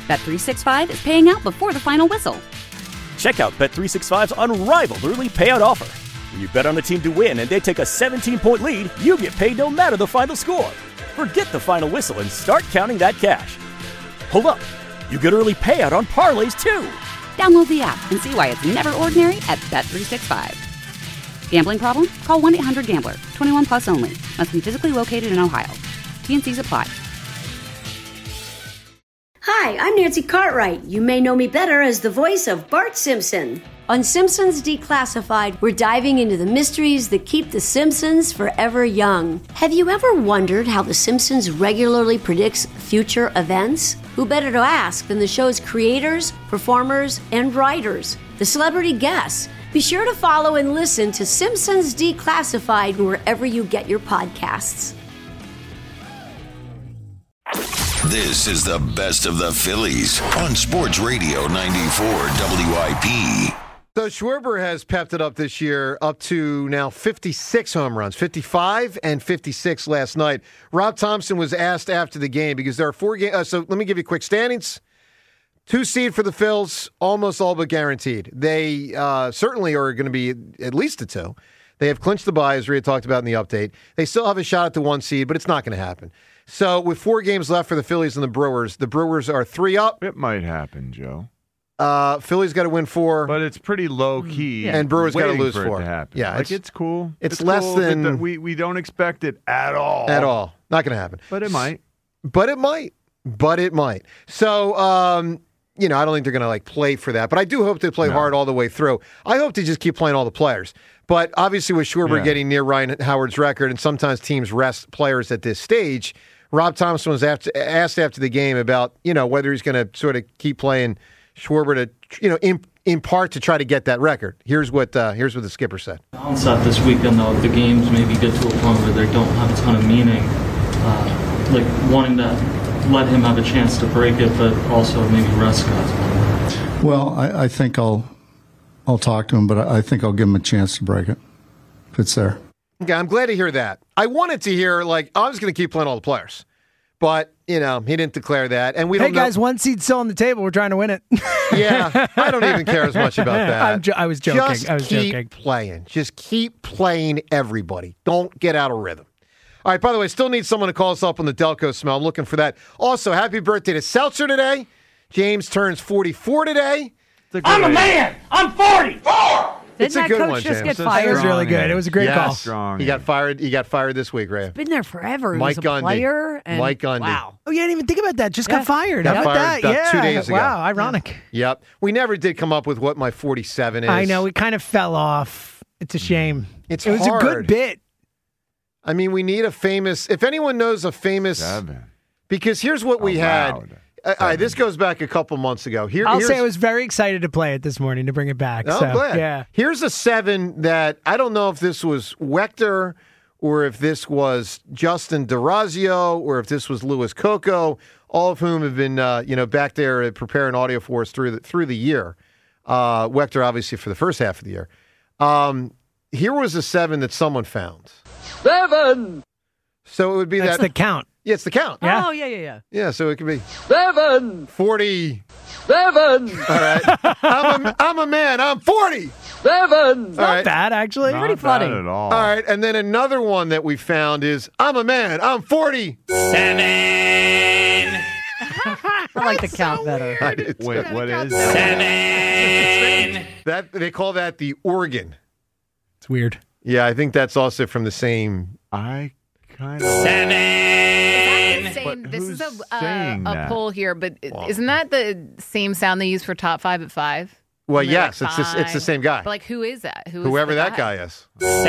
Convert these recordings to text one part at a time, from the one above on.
Bet365 is paying out before the final whistle. Check out Bet365's unrivaled early payout offer. When you bet on a team to win and they take a 17-point lead, you get paid no matter the final score. Forget the final whistle and start counting that cash. Hold up. You get early payout on parlays, too. Download the app and see why it's never ordinary at Bet365. Gambling problem? Call 1-800-GAMBLER. 21 plus only. Must be physically located in Ohio. T&Cs apply. Hi, I'm Nancy Cartwright. You may know me better as the voice of Bart Simpson. On Simpsons Declassified, we're diving into the mysteries that keep the Simpsons forever young. Have you ever wondered how The Simpsons regularly predicts future events? Who better to ask than the show's creators, performers, and writers, the celebrity guests? Be sure to follow and listen to Simpsons Declassified wherever you get your podcasts. This is the best of the Phillies on Sports Radio 94 WIP. So Schwarber has pepped it up this year up to now 56 home runs, 55 and 56 last night. Rob Thompson was asked after the game because there are 4 games. So let me give you quick standings. 2 seed for the Phils, almost all but guaranteed. They certainly are going to be at least a 2. They have clinched the bye, as Rhea talked about in the update. They still have a shot at the 1 seed, but it's not going to happen. So with 4 games left for the Phillies and the Brewers are 3 up. It might happen, Joe. Phillies got to win 4. But it's pretty low-key. And Brewers got to lose for 4. It to happen. Yeah, it's cool. It's less cool, than... We don't expect it at all. At all. Not going to happen. But it might. But it might. So, I don't think they're going to play for that. But I do hope they play hard all the way through. I hope they just keep playing all the players. But obviously with Schwarber getting near Ryan Howard's record, and sometimes teams rest players at this stage, Rob Thompson was asked after the game about, whether he's going to sort of keep playing Schwarber to, in part to try to get that record. Here's what the skipper said. Balance out this weekend, though, if the games maybe get to a point where they don't have a ton of meaning, wanting to let him have a chance to break it, but also maybe rest guys. Well, I think I'll talk to him, but I think I'll give him a chance to break it if it's there. Okay, I'm glad to hear that. I wanted to hear, I was going to keep playing all the players. But, he didn't declare that. And we don't know. Hey, guys, 1 seed still on the table. We're trying to win it. Yeah, I don't even care as much about that. I was joking. Just keep playing. Just keep playing everybody. Don't get out of rhythm. All right, by the way, still need someone to call us up on the Delco smell. I'm looking for that. Also, happy birthday to Seltzer today. James turns 44 today. I'm a man. I'm 44. It's Didn't a good that coach one, just James. get fired? It was really good. It was a great call. Strong. He got fired. He got fired this week, Ray. Been there forever. He Mike was a Gundy. player. And, Mike Gundy. Wow. Oh, you didn't even think about that. Just got fired. Got How about fired that? about 2 days ago. Wow, ironic. Yep. We never did come up with what my 47 is. I know. It kind of fell off. It's a shame. It was a good bit. I mean, we need a famous... If anyone knows a famous... 7. Because here's what we had. All right, this goes back a couple months ago. I'll say I was very excited to play it this morning to bring it back. I'm glad. Yeah. Here's a 7 that I don't know if this was Wechter or if this was Justin DeRazio or if this was Louis Coco, all of whom have been back there preparing audio for us through the year. Wechter, obviously, for the first half of the year. Here was a 7 that someone found. 7. So it would be That's the count. Yeah, it's the count. Yeah. Oh, yeah. Yeah, so it could be 7. 40. 7. All right. I'm a man. I'm 40. 7. Not bad, actually. Not Pretty funny. bad at all. All right, and then another one that we found is I'm a man. I'm 40. 7. I like the count better. Wait, what is 7. that? They call that the organ. It's weird. Yeah, I think that's also from the same. I kind of 7. This is a saying that? poll here, but isn't that the same sound they use for top 5 at 5? Well, And they're yes, like it's the same guy. But who is that? Whoever that guy is.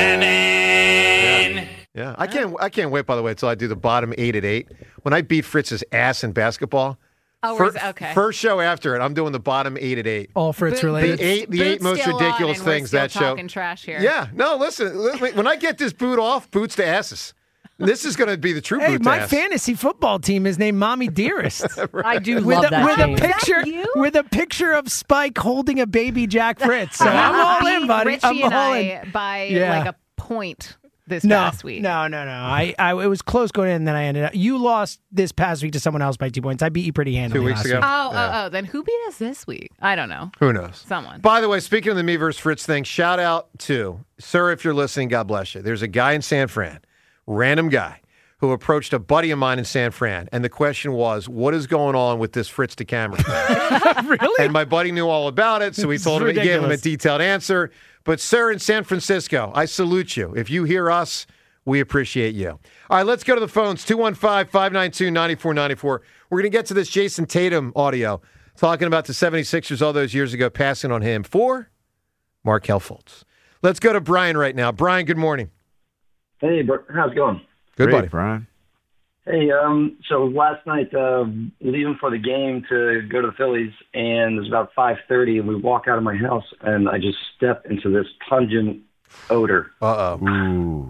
7. Yeah, I can't wait. By the way, until I do the bottom 8 at 8. When I beat Fritz's ass in basketball. Oh, okay. First show after it, I'm doing the bottom 8 at 8. All Fritz related. The eight most ridiculous things that show. Talking trash here. Yeah, no, listen. When I get this boot off, boots to asses. This is going to be the true boot to my ass. fantasy football team is named Mommy Dearest. I do love that name. With a picture of Spike holding a baby Jack Fritz. So I'm all in, buddy. Richie I'm and all I in. by like a point. this past week. No. I it was close going in, and then I ended up. You lost this past week to someone else by 2 points. I beat you pretty handily 2 weeks last ago. week. Oh. Then who beat us this week? I don't know. Who knows? Someone. By the way, speaking of the me versus Fritz thing, shout out to, sir, if you're listening, God bless you. There's a guy in San Fran, random guy, who approached a buddy of mine in San Fran, and the question was, what is going on with this Fritz DeCamera thing? Really? And my buddy knew all about it, so he told him, he gave him a detailed answer. But, sir, in San Francisco, I salute you. If you hear us, we appreciate you. All right, let's go to the phones, 215-592-9494. We're going to get to this Jason Tatum audio, talking about the 76ers all those years ago, passing on him for Markelle Fultz. Let's go to Brian right now. Brian, good morning. Hey, how's it going? Good, Great, buddy. Brian. Hey, so last night, leaving for the game to go to the Phillies, and it was about 5:30, and we walk out of my house, and I just step into this pungent odor. Ooh.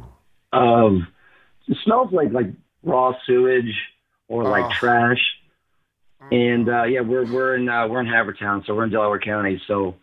It smells like raw sewage or like trash. And we're in Havertown, so we're in Delaware County. So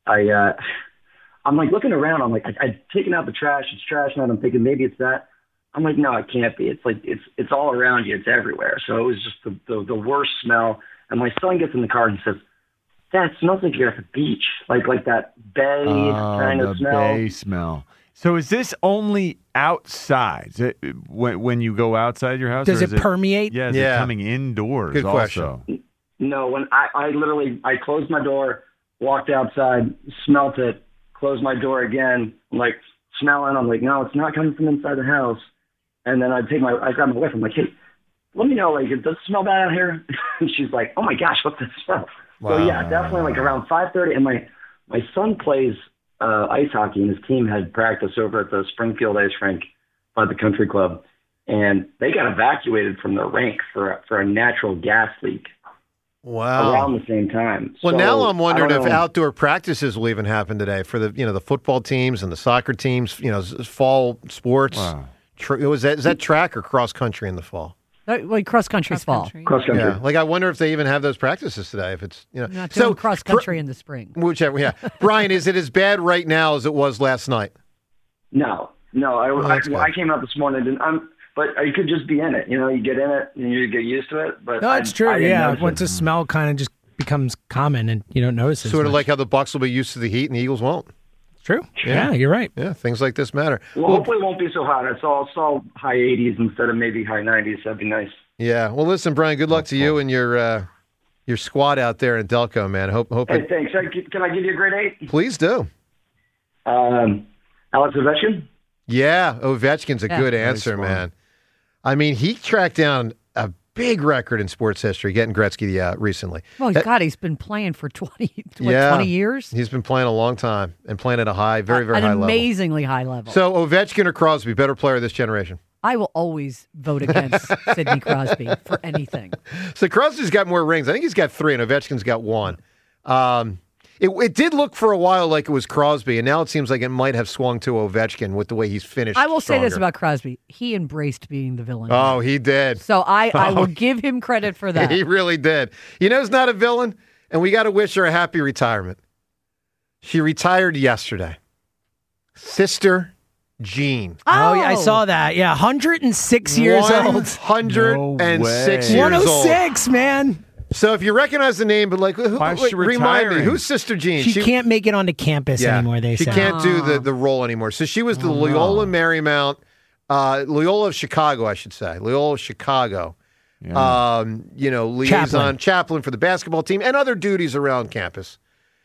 I'm like looking around. I'm like, I've taken out the trash. It's trash night. I'm thinking maybe it's that. I'm like, no, it can't be. It's like it's all around you. It's everywhere. So it was just the worst smell. And my son gets in the car and says, "Dad, it smells like you're at the beach, like that bay kind of smell." Bay smell. So is this only outside? When you go outside your house? Does or it is permeate? Yeah, is it coming indoors Good also? question. No, when I literally closed my door, walked outside, smelt it, closed my door again, I'm like smelling. I'm like, no, it's not coming from inside the house. And then I grab my wife. I'm like, hey, let me know, like, does it smell bad out here? And she's like, oh my gosh, what's that smell? Wow. So yeah, definitely like around 5:30. And my son plays ice hockey, and his team had practice over at the Springfield Ice Rink by the country club, and they got evacuated from the rink for a natural gas leak. Wow. Around the same time. Well, So, now I'm wondering I don't if know. outdoor practices will even happen today for the football teams and the soccer teams, fall sports. Wow. Is that track or cross country in the fall? Like cross country's fall. Cross country. Yeah. Like I wonder if they even have those practices today. If it's Not doing cross country in the spring. whichever. Yeah, Brian, is it as bad right now as it was last night? No. I came out this morning, but you could just be in it. You get in it and you get used to it. But No, it's true. I didn't Yeah, notice once it. the smell kind of just becomes common and you don't notice it. Sort as of much. like how the Bucs will be used to the heat and the Eagles won't. True. Yeah, you're right. Yeah, things like this matter. Well, hopefully it won't be so hot. It's all high 80s instead of maybe high 90s. That'd be nice. Yeah. Well, listen, Brian. Good luck to you and your squad out there in Delco, man. Hope Hey, thanks. Can I give you a grade 8? Please do. Alex Ovechkin? Yeah, Ovechkin's a good answer, man. I mean, he tracked down a big record in sports history, getting Gretzky recently. Well, God, he's been playing for 20 years. He's been playing a long time and playing at a high, very high level. An amazingly high level. So Ovechkin or Crosby, better player of this generation? I will always vote against Sidney Crosby for anything. So Crosby's got more rings. I think he's got 3, and Ovechkin's got 1. It did look for a while like it was Crosby, and now it seems like it might have swung to Ovechkin with the way he's finished. I will say this stronger. about Crosby. He embraced being the villain. Oh, he did. So I will give him credit for that. He really did. You know who's not a villain? And we got to wish her a happy retirement. She retired yesterday. Sister Jean. Oh, yeah, I saw that. Yeah, 106 years old. 106 years old. 106, man. So if you recognize the name, but Why is she remind me, retiring? who's Sister Jean? She can't make it onto campus anymore, they she say. can't do the role anymore. So she was the Loyola Marymount, Loyola of Chicago, I should say. Loyola of Chicago. Yeah. Liaison chaplain for the basketball team and other duties around campus.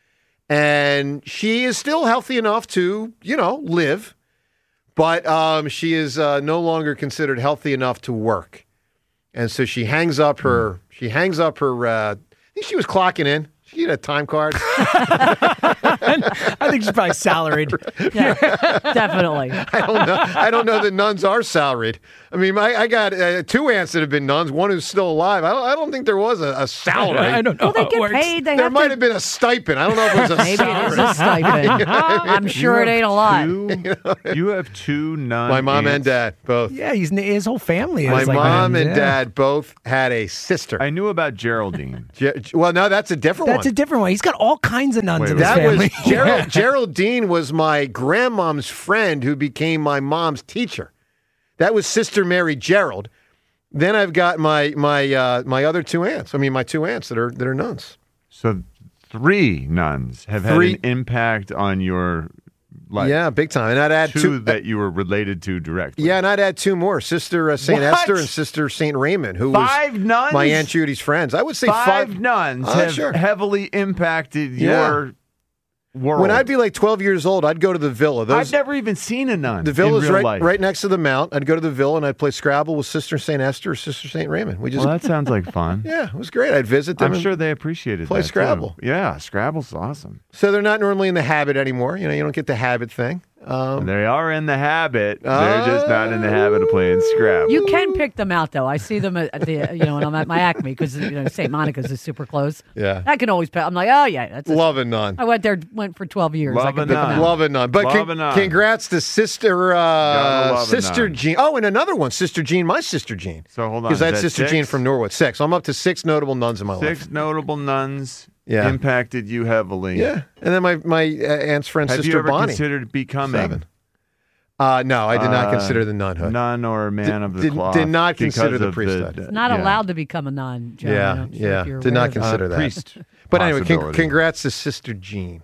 And she is still healthy enough to, live, but she is no longer considered healthy enough to work. And so she hangs up her, I think she was clocking in. She had a time card. I think she's probably salaried. Yeah, definitely. I don't know that nuns are salaried. I mean, I got 2 aunts that have been nuns, one who's still alive. I don't think there was a salary. I don't know. Well, they get paid. There might have been a stipend. I don't know if it was a Maybe salary. it is a stipend. I'm sure it ain't a lot. You have 2 nuns. My mom and dad, both. Yeah, his whole family. My is like mom nuns, and yeah. dad both had a sister. I knew about Geraldine. Well, no, that's a different one. It's a different one. He's got all kinds of nuns in his That family. was Geraldine was my grandmom's friend who became my mom's teacher. That was Sister Mary Gerald. Then I've got my other two aunts. I mean, my two aunts that are nuns. So 3 nuns have had an impact on your life. Yeah, big time. And I'd add 2 that you were related to directly. Yeah, and I'd add 2 more. Sister St. What? Esther and Sister St. Raymond, who 5 was nuns? my Aunt Judy's friends. I would say 5 nuns have sure. heavily impacted your world. When I'd be like 12 years old, I'd go to the villa. I've never even seen a nun. The villa's in real life. right next to the mount. I'd go to the villa and I'd play Scrabble with Sister St. Esther or Sister St. Raymond. Well, that sounds like fun. Yeah, it was great. I'd visit them. I'm and sure they appreciated play that, Scrabble. too. Yeah, Scrabble's awesome. So they're not normally in the habit anymore. You know, you don't get the habit thing. They are in the habit. They're just not in the habit of playing Scrabble. You can pick them out, though. I see them at the, when I'm at my Acme because St. Monica's is super close. Yeah, I can always pick. I'm like, oh yeah, that's love a nun. I went for 12 years. Love I can a pick them nun. out. Love a nun. But congrats to Sister Jean. Oh, and another one, Sister Jean, my Sister Jean. So hold on, because I had is that Sister 6? Jean from Norwood. 6. I'm up to 6 notable nuns in my life. 6 notable nuns Yeah. impacted you heavily. Yeah, and then my aunt's friend, Have Sister you ever Bonnie. considered becoming 7. No, I did not consider the nunhood. Nun or a man of the cloth. Did not consider because the of priesthood. It's not allowed to become a nun, John. I'm not sure if you're Did aware not of that. consider that. Priest But anyway, possibility. congrats to Sister Jean.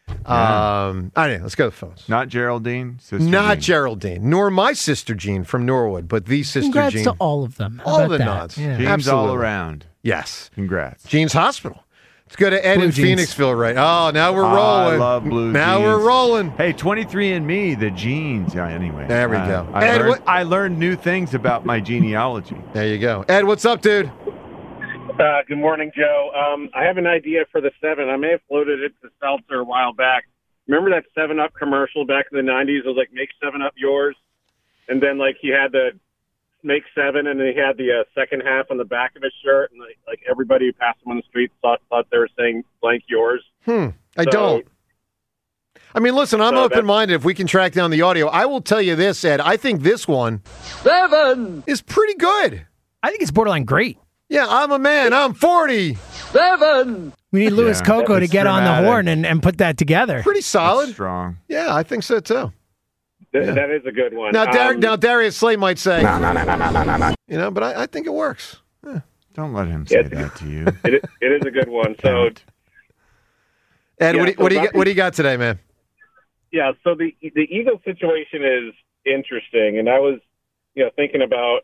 All right, let's go to the phones. Not Geraldine, Sister Not Jean. Geraldine, nor my Sister Jean from Norwood, but the Sister Congrats Jean. to all of them. How All about the that? nuns. Yeah. Jeans Absolutely. all around. Yes. Congrats. Jean's Hospital. Let's go to Ed Blue in jeans. Phoenixville, right? Oh, now we're rolling. I love blue Now jeans. we're rolling. Hey, 23andMe, the genes. Yeah, anyway. There we go. I Ed, learned, I learned new things about my genealogy. There you go. Ed, what's up, dude? Good morning, Joe. I have an idea for the 7. I may have floated it to Seltzer a while back. Remember that 7-Up commercial back in the 90s? It was like, make 7-Up yours. And then, like, he had the make 7, and then he had the second half on the back of his shirt. And, like everybody who passed him on the street thought they were saying blank yours. I don't. I mean, listen, I'm open-minded. If we can track down the audio, I will tell you this, Ed. I think this one 7 is pretty good. I think it's borderline great. Yeah, I'm a man. I'm 40. 7 We need Louis Coco to it's get on the dramatic. horn and put that together. Pretty solid. Strong. Yeah, I think so, too. That is a good one. Now, Darius Slay might say, no. You know, but I think it works. Yeah. Don't let him say that to you. It is a good one. So, Ed, Yeah, what do you got today, man? yeah, so the Eagles situation is interesting. And I was, thinking about,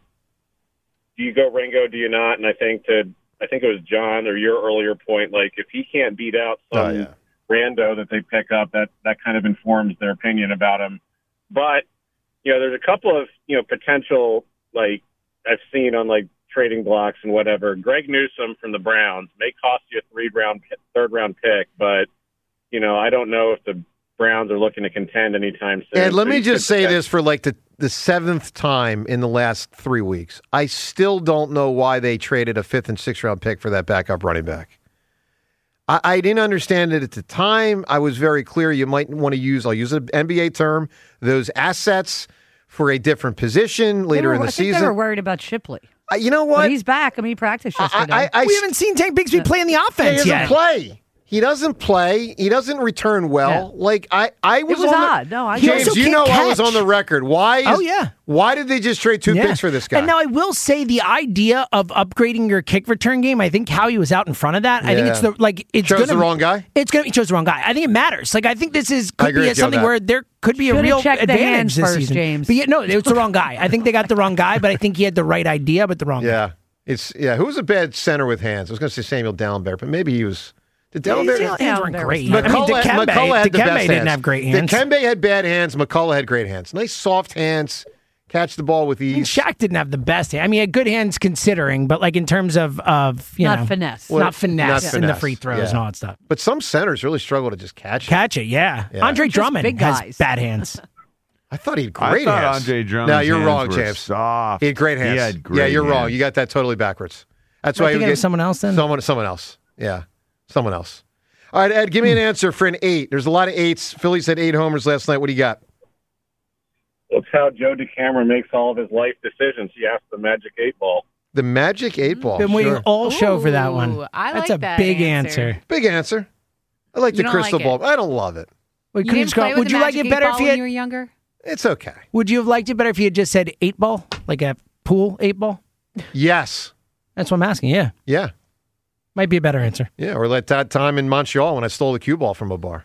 do you go Ringo, do you not? And I think it was John or your earlier point, like if he can't beat out some rando that they pick up, that kind of informs their opinion about him. But, there's a couple of, potential, like I've seen on like trading blocks and whatever. Greg Newsome from the Browns may cost you a third round pick, but, I don't know if the Browns are looking to contend anytime soon. Ed, let So me you just could say get- this for like the 7th time in the last 3 weeks. I still don't know why they traded a 5th and 6th round pick for that backup running back. I didn't understand it at the time. I was very clear you might want to I'll use an NBA term, those assets for a different position later in the I think season. they were worried about Shipley. You know what? But he's back. I mean, he practiced yesterday. We haven't seen Tank Bigsby play in the He offense doesn't yet. play. He doesn't play. He doesn't return well. Yeah. Like I was, was on odd. No, I James, also you can't know I was catch. on the record. Why did they just trade 2 picks for this guy? And now I will say the idea of upgrading your kick return game, I think Howie was out in front of that. I think it's Chose the wrong guy? He chose the wrong guy. I think it matters. Like I think this I could agree be with you on something that. where there could be a Should've real checked the advantage hands this first, season. James. But no, it's the wrong guy. I think they got the wrong guy, but I think he had the right idea, but the wrong guy. Yeah. Who was a bad center with hands? I was going to say Samuel Dallenberg, but maybe he was. Did His Dallenberg? hands weren't great. McCullough had the best Dikembe didn't hands. have great hands. Dikembe had bad hands. McCullough had great hands. Nice soft hands. Catch the ball with I mean, ease. Shaq didn't have the best hand. I mean, he had good hands considering, but like in terms of Not finesse. not finesse in the finesse, free throws yeah. and all that stuff. But some centers really struggle to just catch it. Catch it, yeah. Andre Just Drummond big has guys. bad hands. I thought he had great I thought hands. Andre Drummond's No, you're hands wrong, were James. soft. He had great hands. He had great yeah, you're wrong. hands. You got that totally backwards. That's Am I why you thinking get of someone else then? Someone else. Yeah, someone else. All right, Ed, give me an answer for an 8. There's a lot of 8s. Phillies had 8 homers last night. What do you got? That's how Joe DeCamera makes all of his life decisions. He asked the Magic 8 Ball. The Magic 8-Ball. Been waiting all show for that one. Ooh, I That's like a that big answer. answer. Big answer. I like You the don't crystal like ball. I don't love it. Wait, You couldn't didn't just go, play with would the you like Magic it better 8-Ball if you when had, you were younger? It's okay. would you have liked it better if you had just said 8-ball? Like a pool 8-ball? Yes. That's what I'm asking, yeah. Yeah. Might be a better answer. Yeah, or like that time in Montreal when I stole the cue ball from a bar.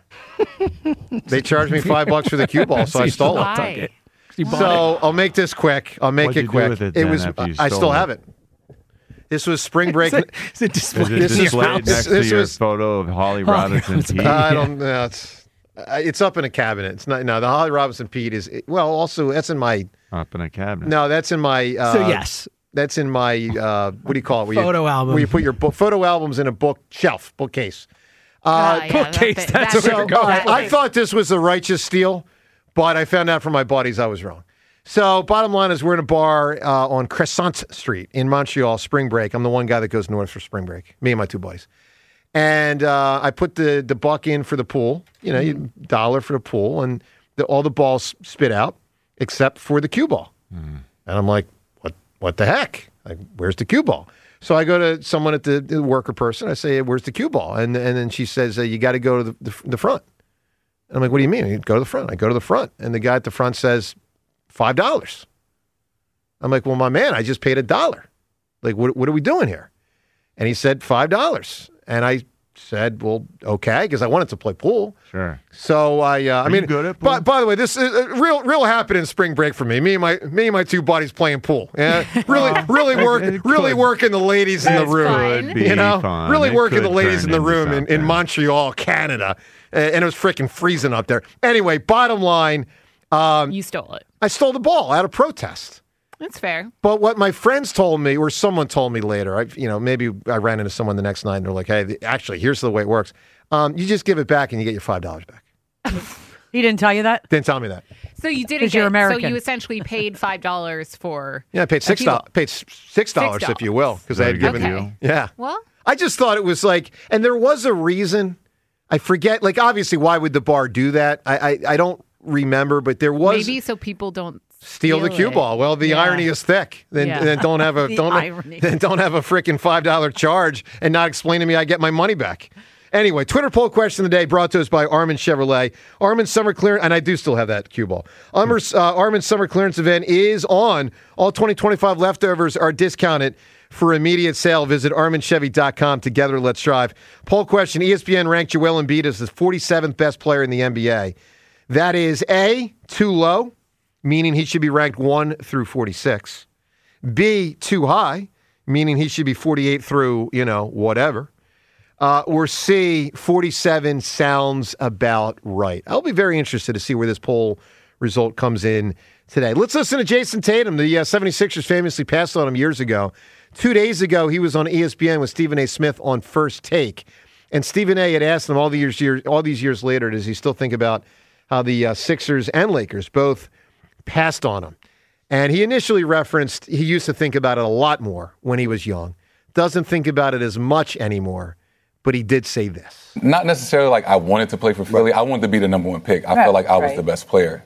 They charged me $5 for the cue ball, so I stole it. Why? So I'll make this quick. What'd you do with it then after you I stole still it? have it. This was spring break. Is it displayed in Is it your displayed house? next to This your was- photo of Holly Robinson Pete? I don't know. It's up in a cabinet. It's not. No, the Holly Robinson Pete is. Well, also that's in my. Up in a cabinet. No, that's in my. So yes. That's in my. What do you call it? Where Photo album. Where you put your photo albums in a bookcase. Bookcase, that's So, where it goes. I thought this was a righteous steal, but I found out from my buddies I was wrong. So bottom line is we're in a bar on Crescent Street in Montreal, spring break. I'm the one guy that goes north for spring break, me and my two buddies. And I put the buck in for the pool, $1 for the pool, and all the balls spit out except for the cue ball. And I'm like, what the heck? Like, where's the cue ball? So I go to someone at the worker person. I say, hey, where's the cue ball? And then she says, you got to go to the front. And I'm like, what do you mean? You go to the front. I go to the front. And the guy at the front says, $5. I'm like, well, my man, I just paid $1. Like, what are we doing here? And he said $5. And I said, well, okay, because I wanted to play pool. Sure. So I mean, good at pool? by the way, this is real happening spring break for me. Me and my two buddies playing pool. Yeah, really working the ladies in the room. Could be fun. Really It working the could ladies turn in the into room in something. Montreal, Canada, and it was freaking freezing up there. Anyway, bottom line, You stole it. I stole the ball out of protest. That's fair. But what my friends told me, or someone told me later, maybe I ran into someone the next night and they're like, hey, actually, here's the way it works. You just give it back and you get your $5 back. He didn't tell you that? Didn't tell me that. So you didn't 'Cause you're get. So American. you essentially paid $5 for. Yeah, I paid $6. Paid $6, if you will, because I had Very given. good Okay. deal. Yeah. Well, I just thought it was like, and there was a reason. I forget. Like, obviously, why would the bar do that? I don't remember, but there was maybe so people don't steal the cue it. ball. Well, the Yeah. irony is thick. Then Yeah. don't have a The don't irony. then don't have a freaking $5 charge and not explain to me I get my money back. Anyway, Twitter poll question of the day brought to us by Armin Chevrolet. Armin's summer clearance, and I do still have that cue ball. Armin's summer clearance event is on. All 2025 leftovers are discounted for immediate sale. Visit ArminChevy.com. Together, let's drive. Poll question: ESPN ranked Joel Embiid as the 47th best player in the NBA. That is A, too low, meaning he should be ranked 1 through 46. B, too high, meaning he should be 48 through, whatever. Or C, 47 sounds about right. I'll be very interested to see where this poll result comes in today. Let's listen to Jason Tatum. The 76ers famously passed on him years ago. 2 days ago, he was on ESPN with Stephen A. Smith on First Take. And Stephen A. had asked him all these years later, does he still think about how the Sixers and Lakers both passed on him? And he initially referenced he used to think about it a lot more when he was young. Doesn't think about it as much anymore. But he did say this. Not necessarily like I wanted to play for Philly. I wanted to be the number one pick. I felt like I was the best player.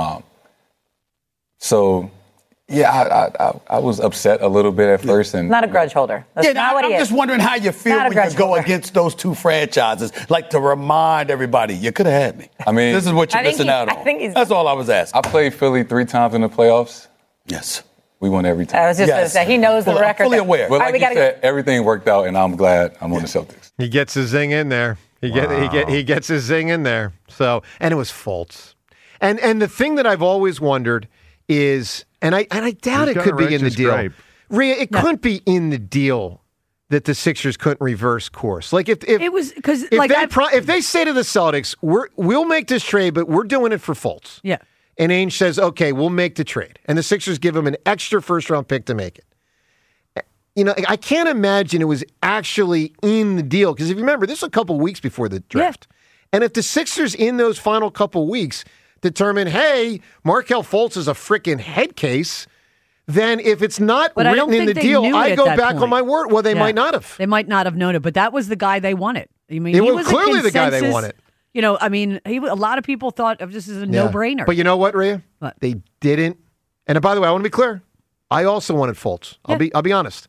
I was upset a little bit at first. And Not a grudge holder. That's not what he I'm is. just wondering how you feel Not a when you grudge go holder. against those two franchises, like to remind everybody, you could have had me. I mean, this is what you're I think missing out on. I think he's. That's all I was asking. I played Philly 3 times in the playoffs. Yes. We won every time. I was just going to say he knows the I'm record. fully aware. But All right, like we you gotta said, everything worked out, and I'm glad I'm on the Celtics. He gets his zing in there. He gets his zing in there. So, and it was Fultz. And the thing that I've always wondered is, and I doubt He's it got could a be in the righteous deal. gripe. Rhea, it couldn't be in the deal that the Sixers couldn't reverse course. Like if It was because if they say to the Celtics, we'll make this trade, but we're doing it for Fultz. Yeah. And Ainge says, okay, we'll make the trade. And the Sixers give him an extra first-round pick to make it. I can't imagine it was actually in the deal. Because if you remember, this was a couple weeks before the draft. Yeah. And if the Sixers in those final couple weeks determine, hey, Markelle Fultz is a freaking head case, then if it's not written in the deal, I go back on my word. Well, they might not have. They might not have known it, but that was the guy they wanted. I mean, It he was was clearly a the guy they consensus- wanted. A lot of people thought of this as a no-brainer. But you know what, Rhea? They didn't. And by the way, I want to be clear. I also wanted Fultz. I'll be honest.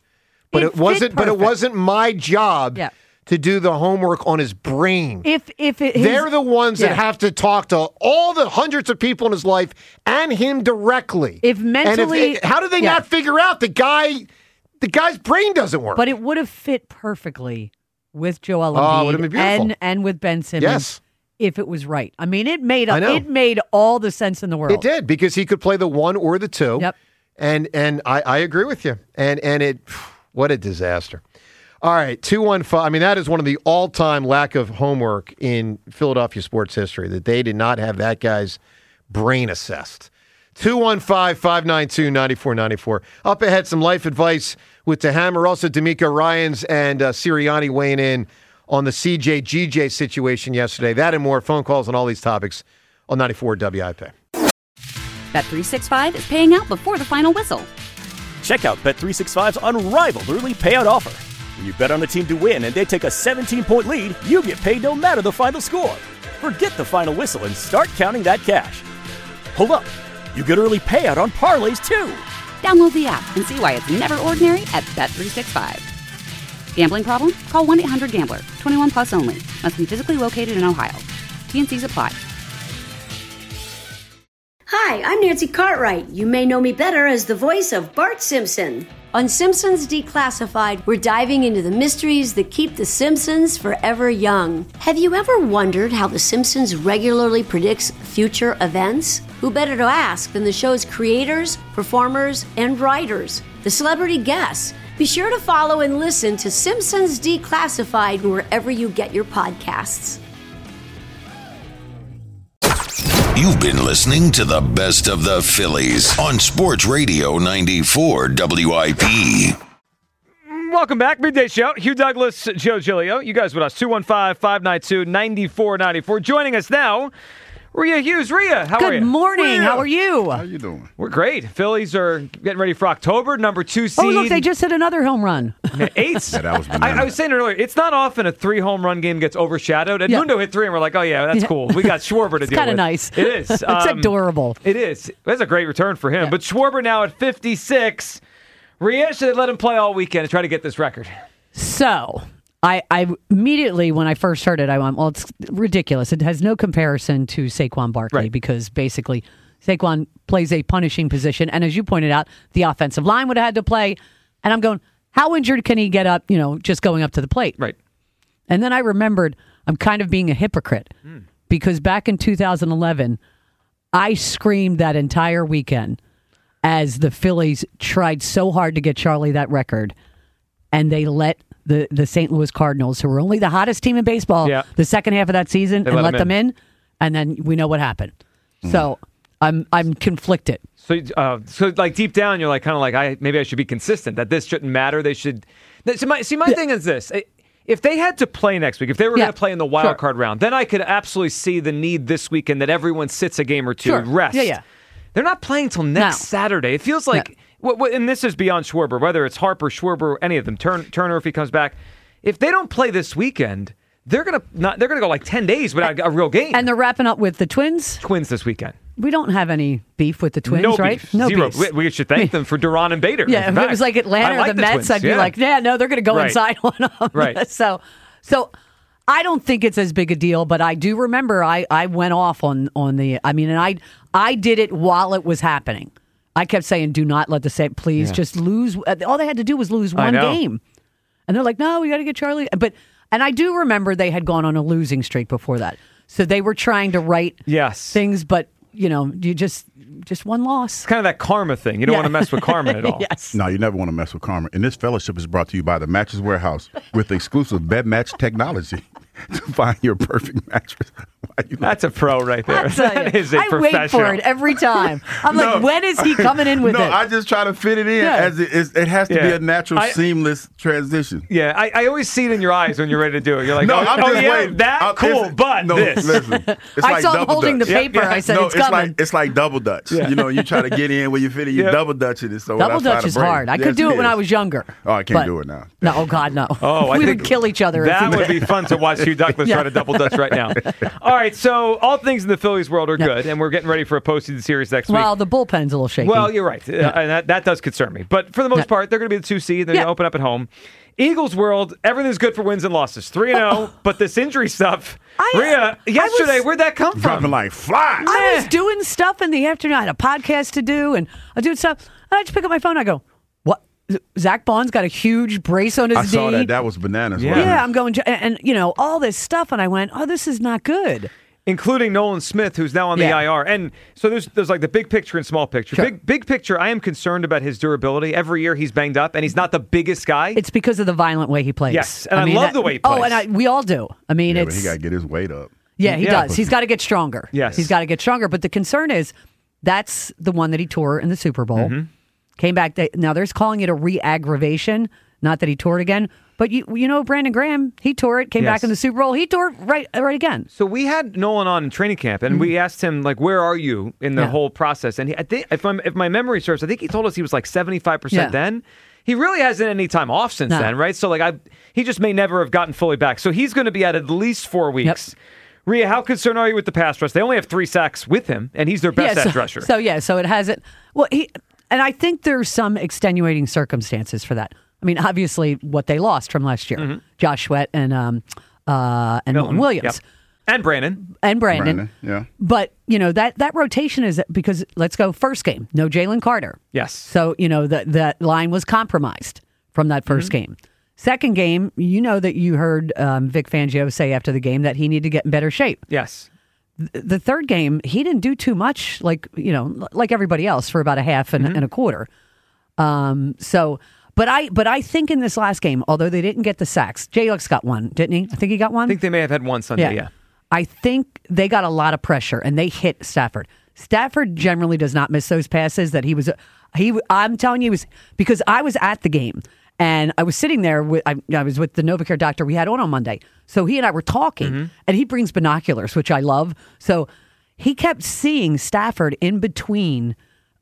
But it wasn't my job to do the homework on his brain. They're the ones that have to talk to all the hundreds of people in his life and him directly. How do they not figure out the guy's brain doesn't work? But it would have fit perfectly with Joel it would have been beautiful. and with Ben Simmons. Yes. If it was right. I mean, it made all the sense in the world. It did, because he could play the 1 or the 2. Yep. And I agree with you. And what a disaster. All right, 215. I mean, that is one of the all-time lack of homework in Philadelphia sports history, that they did not have that guy's brain assessed. 215-592-9494. Up ahead, some life advice with the Hammer. Also, D'Amico Ryans and Sirianni weighing in on the CJ-GJ situation yesterday. That and more. Phone calls on all these topics on 94 WIP. Bet365 is paying out before the final whistle. Check out Bet365's unrivaled early payout offer. When you bet on a team to win and they take a 17-point lead, you get paid no matter the final score. Forget the final whistle and start counting that cash. Hold up. You get early payout on parlays, too. Download the app and see why it's never ordinary at Bet365. Gambling problem? Call 1-800-GAMBLER. 21 plus only. Must be physically located in Ohio. T&Cs apply. Hi, I'm Nancy Cartwright. You may know me better as the voice of Bart Simpson. On Simpsons Declassified, we're diving into the mysteries that keep The Simpsons forever young. Have you ever wondered how The Simpsons regularly predicts future events? Who better to ask than the show's creators, performers, and writers, the celebrity guests? Be sure to follow and listen to Simpsons Declassified wherever you get your podcasts. You've been listening to the best of the Phillies on Sports Radio 94 WIP. Welcome back. Midday Show. Hugh Douglas, Joe Giglio. You guys with us. 215-592-9494. Joining us now, Rhea Hughes. Rhea, how are you? Good morning. Rhea. How are you? How you doing? We're great. Phillies are getting ready for October, number 2 seed. Oh, look, they just hit another home run. 8. Yeah, that was I was saying it earlier, it's not often a 3-home run game gets overshadowed. Edmundo hit 3, and we're like, oh, yeah, that's cool. We got Schwarber to deal with. It's kind of nice. It is. It's adorable. It is. That's a great return for him. Yeah. But Schwarber now at 56. Rhea, should they let him play all weekend and try to get this record? So, I immediately, when I first heard it, I went, well, it's ridiculous. It has no comparison to Saquon Barkley because basically Saquon plays a punishing position. And as you pointed out, the offensive line would have had to play. And I'm going, how injured can he get up, just going up to the plate? Right. And then I remembered I'm kind of being a hypocrite because back in 2011, I screamed that entire weekend as the Phillies tried so hard to get Charlie that record. And they let the St. Louis Cardinals, who were only the hottest team in baseball, the second half of that season, and let them in. And then we know what happened. So I'm conflicted. So like deep down, you're like maybe I should be consistent. That this shouldn't matter. They should. My thing is this: if they had to play next week, if they were going to play in the wild card round, then I could absolutely see the need this weekend that everyone sits a game or two, rest. Yeah. They're not playing till next Saturday. It feels like. And this is beyond Schwarber, whether it's Harper, Schwarber, any of them, Turner if he comes back. If they don't play this weekend, they're gonna go like 10 days without a real game. And they're wrapping up with the Twins. Twins this weekend. We don't have any beef with the Twins, no right? Beef. No Zero. Beef. We should thank them for Duran and Bader. Yeah, if it was like Atlanta or the Mets, Twins. I'd be like, they're going to go inside one of them. Right. So I don't think it's as big a deal, but I do remember I went off on the. I mean, and I did it while it was happening. I kept saying, do not let the Saints, please just lose. All they had to do was lose one game. And they're like, no, we got to get Charlie. And I do remember they had gone on a losing streak before that. So they were trying to right things, but, you just one loss. It's kind of that karma thing. You don't want to mess with karma at all. Yes. No, you never want to mess with karma. And this fellowship is brought to you by the Mattress Warehouse with exclusive bed match technology to find your perfect mattress. That's a pro right there. That is a professional. I wait for it every time. I'm like, when is he coming in with it? No, I just try to fit it in as it has to be a natural, seamless transition. Yeah, I always see it in your eyes when you're ready to do it. You're like, this. Listen, it's I saw him holding the paper. I said, it's coming. It's like double dutch. Yeah. You try to get in where you fit it, you double dutch it. So double dutch is hard. I could do it when I was younger. Oh, I can't do it now. No, oh God, no. Oh, we would kill each other. That would be fun to watch Hugh Douglas try to double dutch right now. All right. right, so all things in the Phillies world are good, and we're getting ready for a postseason series next week. Well, the bullpen's a little shaky. Well, you're right. And that does concern me. But for the most part, they're going to be the 2 seed. They're going to open up at home. Eagles world, everything's good for wins and losses. 3-0, but this injury stuff, Rhea, yesterday, where'd that come from? Dropping like flies. I was doing stuff in the afternoon. I had a podcast to do, and I was doing stuff. And I just pick up my phone. I go, what? Zach Bond's got a huge brace on his knee. I saw that. That was bananas. Yeah, I'm going, and all this stuff, and I went, oh, this is not good. Including Nolan Smith, who's now on the IR. And so there's like the big picture and small picture. Sure. Big picture, I am concerned about his durability. Every year he's banged up, and he's not the biggest guy. It's because of the violent way he plays. Yes, and I love the way he plays. Oh, and we all do. I mean, but he got to get his weight up. Yeah, he does. He's got to get stronger. Yes. He's got to get stronger. But the concern is that's the one that he tore in the Super Bowl. Mm-hmm. Came back. Now, there's calling it a re-aggravation, not that he tore it again. But you know, Brandon Graham, he tore it, came back in the Super Bowl. He tore it right again. So we had Nolan on in training camp, and we asked him, like, where are you in the whole process? And I think, if my memory serves, I think he told us he was like 75% then. He really hasn't any time off since then, right? So he just may never have gotten fully back. So he's going to be at least 4 weeks. Yep. Rhea, how concerned are you with the pass rush? They only have 3 sacks with him, and he's their best edge rusher. So it hasn't. Well, and I think there's some extenuating circumstances for that. I mean, obviously, what they lost from last year, Josh Sweat and Milton Williams. Yep. And Brandon. Yeah. But, that rotation is because, let's go first game, no Jalen Carter. Yes. So, that line was compromised from that first game. Second game, that you heard Vic Fangio say after the game that he needed to get in better shape. Yes. The third game, he didn't do too much, like everybody else, for about a half and a quarter. But I think in this last game, although they didn't get the sacks, J-Lux got one, didn't he? I think he got one. I think they may have had one Sunday, yeah. I think they got a lot of pressure, and they hit Stafford. Stafford generally does not miss those passes that I'm telling you, because I was at the game, and I was sitting there, I was with the NovaCare doctor we had on Monday. So he and I were talking, and he brings binoculars, which I love. So he kept seeing Stafford in between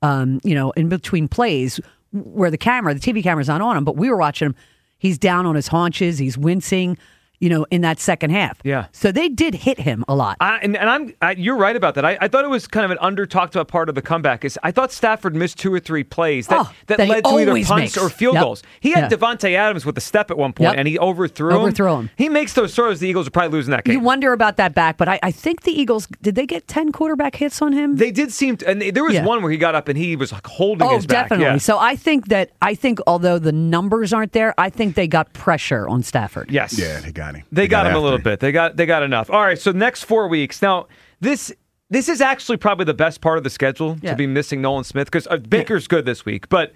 plays, where the TV camera's not on him, but we were watching him. He's down on his haunches. He's wincing, in that second half. Yeah. So they did hit him a lot. You're right about that. I thought it was kind of an under-talked about part of the comeback. I thought Stafford missed 2 or 3 plays that led to either punts or field goals. He had Devontae Adams with a step at one point, and he overthrew him. He makes those throws. The Eagles are probably losing that game. You wonder about that back, but I think the Eagles, did they get 10 quarterback hits on him? They did seem to, and there was one where he got up and he was like holding his back. Definitely. Yeah. So I think although the numbers aren't there, I think they got pressure on Stafford. Yes. Yeah, they got him. They got him a little bit. They got enough. All right, so next 4 weeks. Now, this is actually probably the best part of the schedule to be missing Nolan Smith, because Baker's good this week, but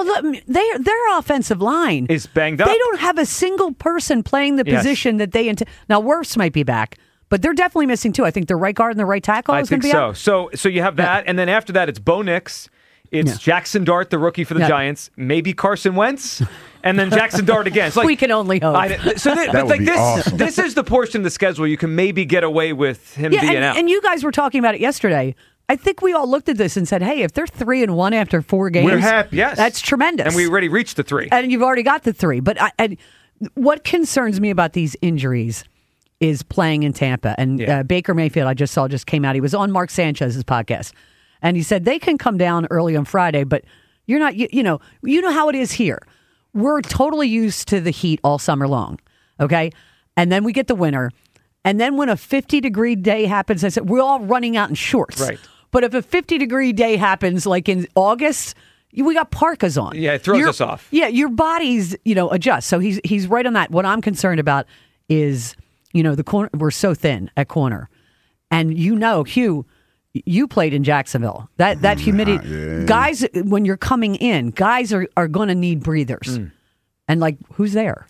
their offensive line is banged up. They don't have a single person playing the position that they now Wirfs might be back, but they're definitely missing 2. I think the right guard and the right tackle is going to be out. So you have that, and then after that it's Bo Nix. It's Jackson Dart, the rookie for the Giants. Maybe Carson Wentz, and then Jackson Dart again. It's like, we can only hope. That would be awesome. This is the portion of the schedule you can maybe get away with him being out. And you guys were talking about it yesterday. I think we all looked at this and said, "Hey, if they're 3-1 after 4 games, we're happy. Yes, that's tremendous." And we already reached the 3, and you've already got the 3. But what concerns me about these injuries is playing in Tampa. And Baker Mayfield, I just saw, just came out. He was on Mark Sanchez's podcast. And he said they can come down early on Friday, but you're not, you know how it is here. We're totally used to the heat all summer long, okay? And then we get the winter. And then when a 50-degree day happens, I said, we're all running out in shorts. Right. But if a 50-degree day happens like in August, we got parkas on. Yeah, it throws us off. Yeah, your bodies, adjust. So he's right on that. What I'm concerned about is, the corner. We're so thin at corner. And Hugh, you played in Jacksonville. That humidity. Guys, when you're coming in, guys are going to need breathers. And, who's there?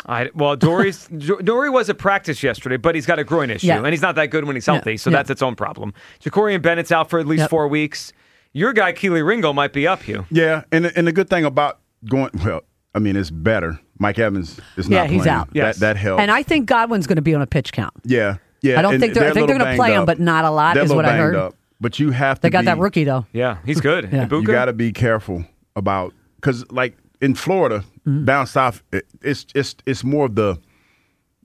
Dory was at practice yesterday, but he's got a groin issue, and he's not that good when he's healthy, so that's its own problem. Jacorian Bennett's out for at least 4 weeks. Your guy, Keely Ringo, might be up, Hugh. Yeah, and the good thing about it's better. Mike Evans is not playing. He's out. Yes. That helps. And I think Godwin's going to be on a pitch count. Yeah. I don't think they're going to play him, but not a lot is what I heard. Up. But you have to They got that rookie, though. Yeah, he's good. You got to be careful about, because in Florida, down south, it's more of the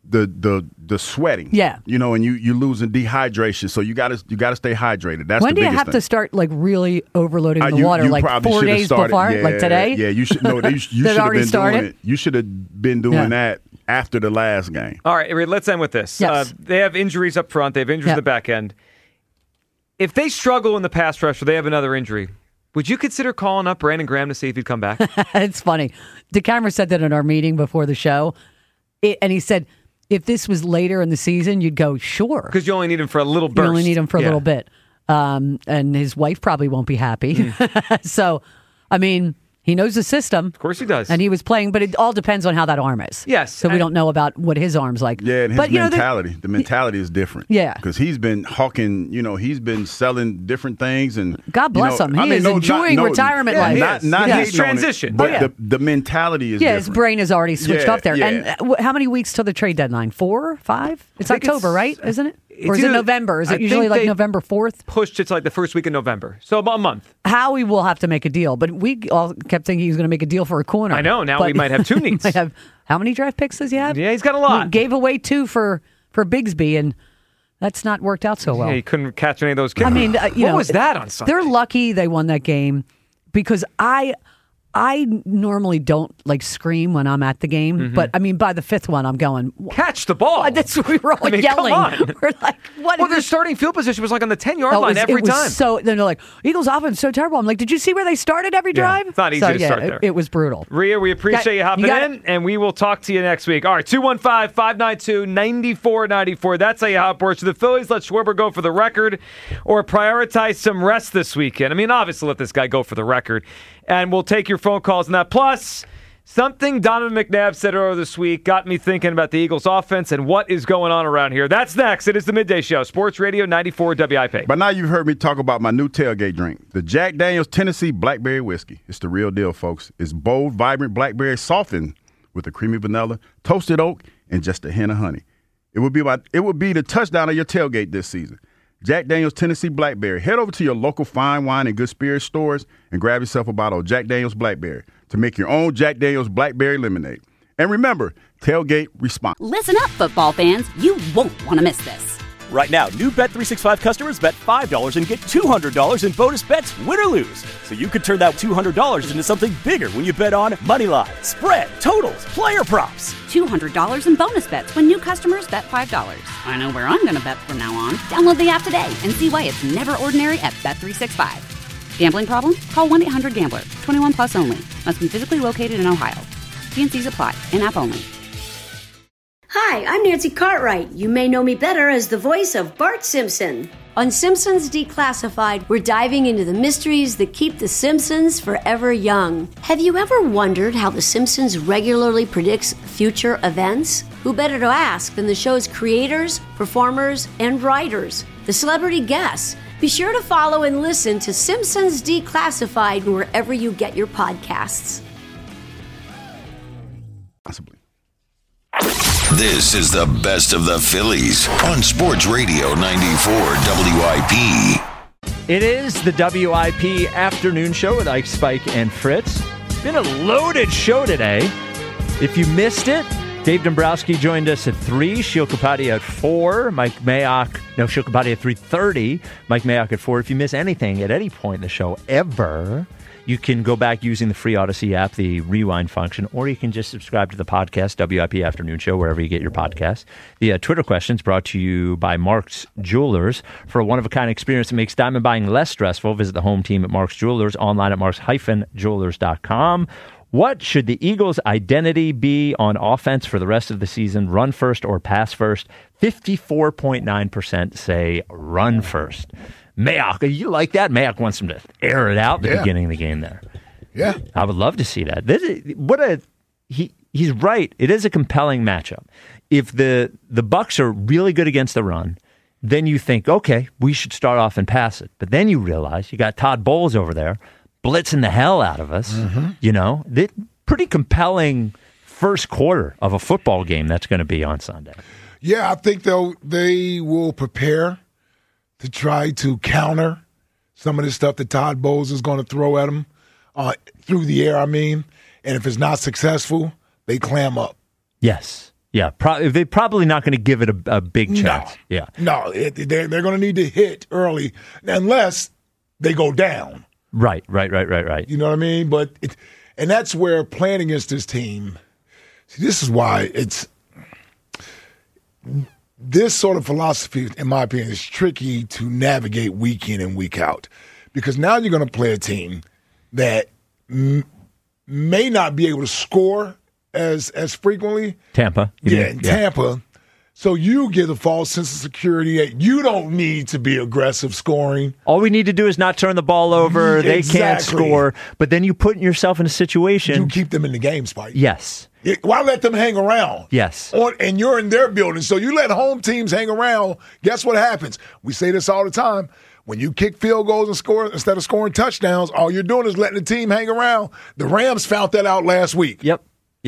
the sweating. Yeah. And you losing dehydration, so you got to stay hydrated. That's when the do you biggest have thing. to start like really overloading the water? You Like probably 4 should have days started, before, yeah, like today? Yeah, you should. No, you should have already been started? doing it. You should have been doing that after the last game. All right, Reed, let's end with this. Yes. They have injuries up front. They have injuries in the back end. If they struggle in the pass rush or they have another injury, would you consider calling up Brandon Graham to see if he'd come back? It's funny. DeCamera said that in our meeting before the show, and he said, if this was later in the season, you'd go, sure. Because you only need him for a little burst. You only need him for a little bit. And his wife probably won't be happy. So, I mean, he knows the system. Of course he does. And he was playing, but it all depends on how that arm is. Yes. So we don't know about what his arm's like. Yeah, and his but, mentality. The mentality is different. Yeah. Because he's been hawking, he's been selling different things. And God bless him. He is enjoying retirement life. Not he's transitioned. But the mentality is different. His brain is already switched off there. Yeah. And how many weeks till the trade deadline? 4, 5? It's October, right? Isn't it? Or is it November? Is it usually like November 4th? Pushed it to like the first week of November. So about a month. Howie will have to make a deal. But we all kept thinking he was going to make a deal for a corner. I know. Now we might have two needs. How many draft picks does he have? Yeah, he's got a lot. He gave away 2 for Bigsby, and that's not worked out so well. Yeah, he couldn't catch any of those kickers. I mean, what was that on Sunday? They're lucky they won that game because I normally don't like scream when I'm at the game, but I mean, by the 5th one, I'm going, catch the ball. That's what we were all yelling. Come on. We're like, what? Well, their starting field position was like on the 10-yard line every time. So then they're like, Eagles offense so terrible. I'm like, did you see where they started every drive? It's not easy to start there. It was brutal. Rhea, we appreciate you hopping in, and we will talk to you next week. All right, 215-592-9494. That's how you hop boards to the Phillies. Let Schwarber go for the record or prioritize some rest this weekend. I mean, obviously let this guy go for the record. And we'll take your phone calls on that. Plus, something Donovan McNabb said earlier this week got me thinking about the Eagles' offense and what is going on around here. That's next. It is the Midday Show, Sports Radio 94 WIP. By now you've heard me talk about my new tailgate drink, the Jack Daniel's Tennessee Blackberry Whiskey. It's the real deal, folks. It's bold, vibrant blackberry softened with a creamy vanilla, toasted oak, and just a hint of honey. It would be the touchdown of your tailgate this season. Jack Daniel's Tennessee Blackberry. Head over to your local fine wine and good spirits stores and grab yourself a bottle of Jack Daniel's Blackberry to make your own Jack Daniel's Blackberry lemonade. And remember, tailgate response. Listen up, football fans. You won't want to miss this. Right now, new Bet365 customers bet $5 and get $200 in bonus bets, win or lose. So you could turn that $200 into something bigger when you bet on money line, spread, totals, player props. $200 in bonus bets when new customers bet $5. I know where I'm going to bet from now on. Download the app today and see why it's never ordinary at Bet365. Gambling problem? Call 1-800-GAMBLER. 21 plus only. Must be physically located in Ohio. T&Cs apply. In-app only. Hi, I'm Nancy Cartwright. You may know me better as the voice of Bart Simpson. On Simpsons Declassified, we're diving into the mysteries that keep the Simpsons forever young. Have you ever wondered how the Simpsons regularly predicts future events? Who better to ask than the show's creators, performers, and writers, the celebrity guests? Be sure to follow and listen to Simpsons Declassified wherever you get your podcasts. Possibly. This is the best of the Phillies on Sports Radio 94 WIP. It is the WIP afternoon show with Ike, Spike, and Fritz. It's been a loaded show today. If you missed it, Dave Dombrowski joined us at 3, Sheil Kapati at 4, Sheil Kapati at 3:30, Mike Mayock at 4. If you miss anything at any point in the show ever, you can go back using the free Odyssey app, the rewind function, or you can just subscribe to the podcast, WIP Afternoon Show, wherever you get your podcasts. The Twitter questions brought to you by Mark's Jewelers. For a one-of-a-kind experience that makes diamond buying less stressful, visit the home team at Mark's Jewelers, online at marks-jewelers.com. What should the Eagles' identity be on offense for the rest of the season? Run first or pass first? 54.9% say run first. Mayock, you like that? Mayock wants him to air it out at the beginning of the game there. Yeah. I would love to see that. He's right. It is a compelling matchup. If the Bucs are really good against the run, then you think, okay, we should start off and pass it. But then you realize you got Todd Bowles over there blitzing the hell out of us. Mm-hmm. Pretty compelling first quarter of a football game that's going to be on Sunday. Yeah, I think they will prepare to try to counter some of the stuff that Todd Bowles is going to throw at them through the air, And if it's not successful, they clam up. Yes. Yeah, they're probably not going to give it a big chance. Yeah. No, they're going to need to hit early unless they go down. Right. You know what I mean? And that's where playing against this team, this is why this sort of philosophy, in my opinion, is tricky to navigate week in and week out. Because now you're going to play a team that may not be able to score as frequently. Tampa. Tampa. So you give a false sense of security that you don't need to be aggressive scoring. All we need to do is not turn the ball over. They can't score. But then you put yourself in a situation. You keep them in the game, Spike. Yes. Why let them hang around? Yes. And you're in their building. So you let home teams hang around. Guess what happens? We say this all the time. When you kick field goals and score instead of scoring touchdowns, all you're doing is letting the team hang around. The Rams found that out last week. Yep.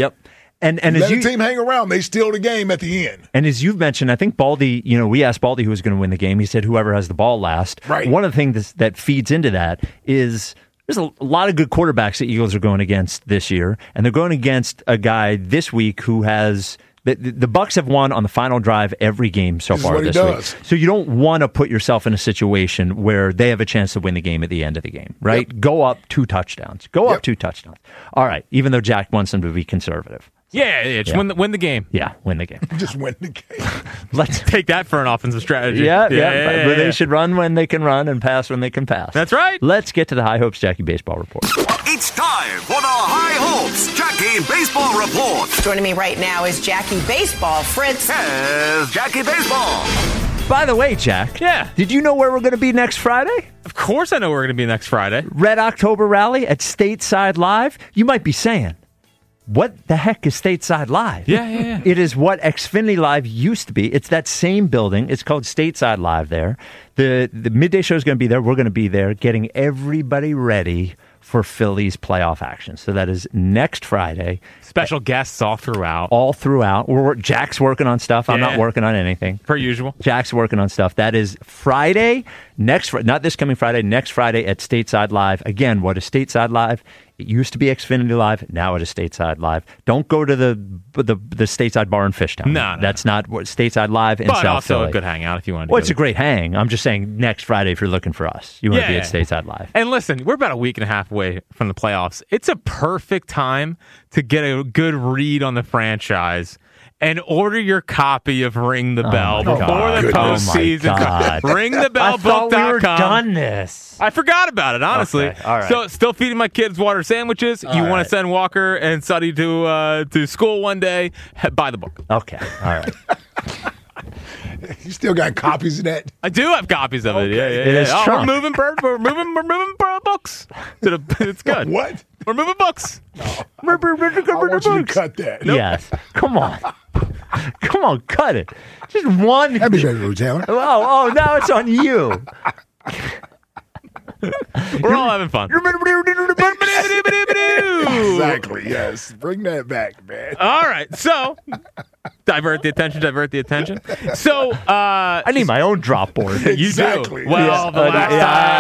And let the team hang around, they steal the game at the end. And as you've mentioned, I think Baldy, we asked Baldy who was going to win the game. He said whoever has the ball last. Right. One of the things that feeds into that is there's a lot of good quarterbacks the Eagles are going against this year, and they're going against a guy this week who has the Bucs have won on the final drive every game so far this week. So you don't want to put yourself in a situation where they have a chance to win the game at the end of the game, right? Yep. Go up 2 touchdowns. Up 2 touchdowns. All right, even though Jack wants them to be conservative. Just win the game. Yeah, win the game. Just win the game. Let's take that for an offensive strategy. Yeah. They should run when they can run and pass when they can pass. That's right. Let's get to the High Hopes Jackie Baseball Report. It's time for the High Hopes Jackie Baseball Report. Joining me right now is Jackie Baseball. Fritz. Here's Jackie Baseball. By the way, Jack. Yeah. Did you know where we're going to be next Friday? Of course I know where we're going to be next Friday. Red October Rally at Stateside Live. You might be saying, what the heck is Stateside Live? Yeah. It is what Xfinity Live used to be. It's that same building. It's called Stateside Live there. The midday show is going to be there. We're going to be there getting everybody ready for Phillies playoff action. So that is next Friday. Special guests all throughout. Jack's working on stuff. I'm not working on anything. Per usual. Jack's working on stuff. That is Friday, not this coming Friday, next Friday at Stateside Live. Again, what is Stateside Live? It used to be Xfinity Live. Now it is Stateside Live. Don't go to the Stateside Bar in Fishtown. No. That's not what Stateside Live in South Philly. But also a good hangout if you want to. Well, it's a great hang. I'm just saying next Friday if you're looking for us. You want to be at Stateside Live. And listen, we're about a week and a half away from the playoffs. It's a perfect time to get a good read on the franchise and order your copy of Ring the Bell before the postseason. RingTheBellbook.com. I thought we were done this. I forgot about it, honestly. Okay, all right. So, still feeding my kids water sandwiches. You want to send Walker and Suddy to school one day, buy the book. Okay, all right. You still got copies of that? I do have copies of it. Yeah. It is we're moving books. It's good. What? We're moving books. No. I want you to cut that. Nope. Yes. Come on. Come on, cut it. Just one. That'd be better, Taylor. Oh, now it's on you. We're all having fun. Exactly, yes. Bring that back, man. All right, so divert the attention. So I need my own drop board. You exactly. do. Well, the last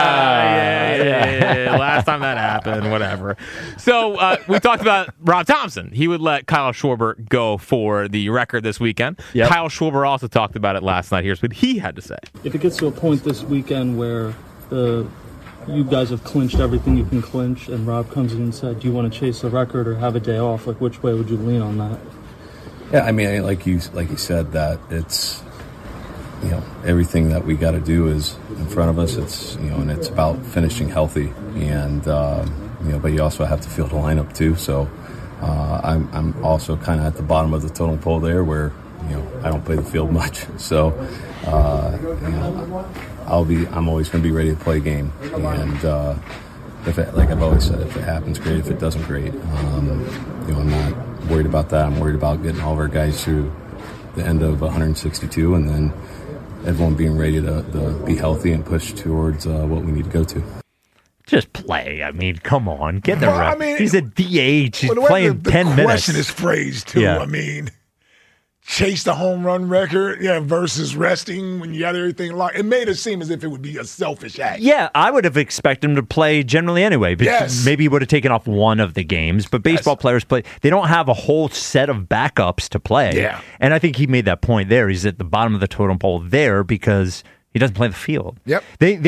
time, last time that happened, whatever. So we talked about Rob Thompson. He would let Kyle Schwarber go for the record this weekend. Yep. Kyle Schwarber also talked about it last night. Here's what he had to say. If it gets to a point this weekend where you guys have clinched everything you can clinch, and Rob comes in and said, do you want to chase the record or have a day off? Like, which way would you lean on that? Yeah, I mean, like you said, that it's, everything that we got to do is in front of us. It's, and it's about finishing healthy, and but you also have to field a lineup too. So I'm also kind of at the bottom of the totem pole there, where I don't play the field much. So I'm always going to be ready to play a game, and like I've always said, if it happens, great. If it doesn't, great. I'm not worried about that. I'm worried about getting all of our guys through the end of 162, and then everyone being ready to be healthy and push towards what we need to go to. Just play. I mean, come on, get the rep. He's a DH. He's the playing 10 minutes. The question is phrased too. Yeah. I mean, chase the home run record, versus resting when you got everything locked. It made it seem as if it would be a selfish act. Yeah, I would have expected him to play generally anyway. Yes. Maybe he would have taken off one of the games, but baseball players play. They don't have a whole set of backups to play. Yeah. And I think he made that point there. He's at the bottom of the totem pole there because he doesn't play the field. Yep.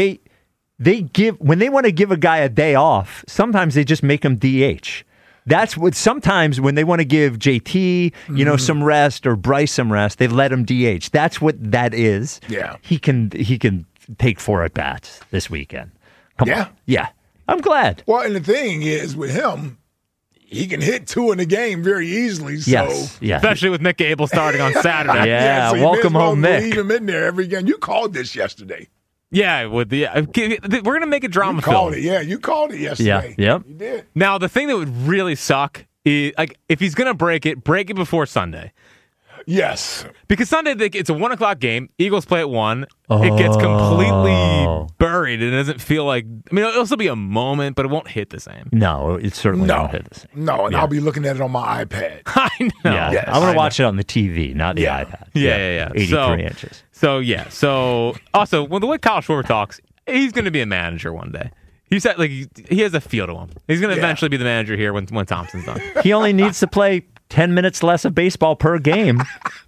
They give when they want to give a guy a day off, sometimes they just make him DH. That's what sometimes when they want to give JT, some rest or Bryce some rest, they let him DH. That's what that is. Yeah. He can take 4 at bats this weekend. Come on. Yeah. I'm glad. Well, and the thing is with him, he can hit 2 in the game very easily. So. Yes. Yeah. Especially with Mick Gable starting on Saturday. Yeah. So you Welcome may as well home, Mick. Leave him in there every game. You called this yesterday. Yeah, we're going to make it drama filled. You called it. Yeah, you called it yesterday. Yeah. Yep. You did. Now, the thing that would really suck is, if he's going to break it before Sunday. Yes. Because Sunday, it's a 1 o'clock game. Eagles play at 1. It gets completely buried. It doesn't feel like... it'll still be a moment, but it won't hit the same. No, it certainly won't hit the same. No, and I'll be looking at it on my iPad. I know. Yeah. Yes. I want to watch it on the TV, not the iPad. Yeah. 83 inches. So, also, when the way Kyle Schwarber talks, he's going to be a manager one day. He said, he has a feel to him. He's going to eventually be the manager here when Thompson's done. He only needs to play 10 minutes less of baseball per game